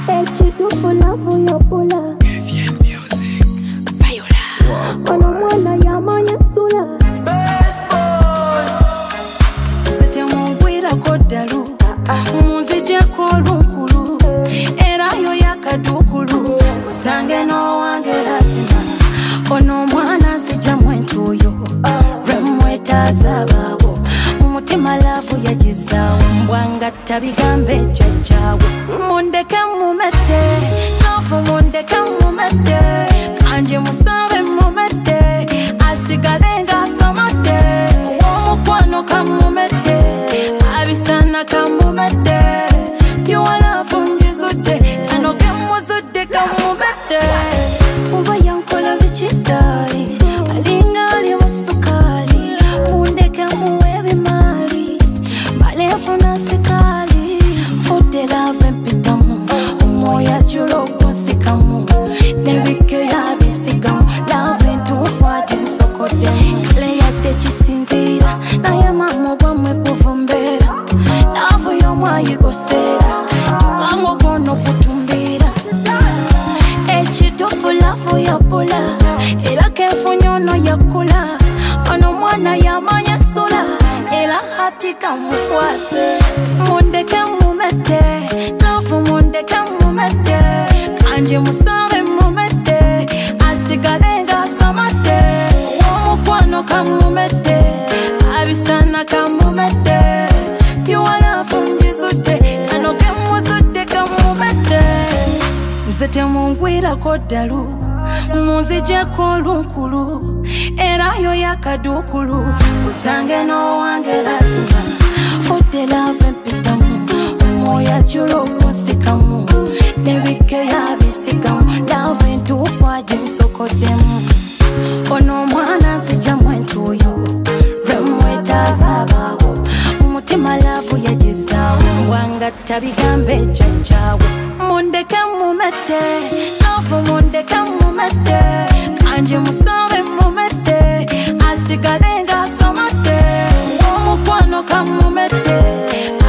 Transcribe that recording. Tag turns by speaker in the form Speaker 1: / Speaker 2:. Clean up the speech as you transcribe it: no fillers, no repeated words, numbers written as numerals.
Speaker 1: Ekitufu lavu yopula
Speaker 2: Vivian Music Viola
Speaker 1: Ono mwana yamanya sula
Speaker 3: Zete mungwira kodalu Munzijeko lunkulu Era yo yakadukulu Usange no wange lazima Ono mwana zija mwentuyo Remweta zabawo Umutima lavu yajizawo Mbwanga tabigambe chachawo Mundeke mumete Nofu mundeke mumete Kanje musabe mumete Asigalenga samate Omukwano kamumete Abisana kamumete Byuwala funjizude Kanoke muzude kamumete Uba yankola bichitari Alinga ali musukali Mundeke muwebi mali Malefu na sikali Fute lave mpitamu Umoya julo kusikamu Nebike ya bisigamu Lave ntufuate msokode Kale yate chisinzira Na yama mwa mwe kuvumbera Lavu yomwa yigosera Tukango kono kutumbira Ekitufu lavu yapula Era kefu nyono yakula Ono mwana yamanya sula Era hatika mkwase Mundeke mumete Lavu mundeke mumete Kanje musabe mumete Asigalenga samate Omukwano kamumete Abisana kamumete Byuwala funjizude Kanoke muzude kamumete Nzete mungwira kodalu Munzijeko lunkulu Era yo yakadukulu Usange no wange lazima Fute lave mpitamu Umoya julo kusikamu Nebike yabisigamu Lave ntufuaje msokodemu Ono mwana zija mwentuyo Remweta zabawo Umutima lavu yajizawo Wanga tabigambe chachawo Mundeke mumete Nofu mundeke mumete Kanje musabe mumete Asigalenga samate Omukwano kamumete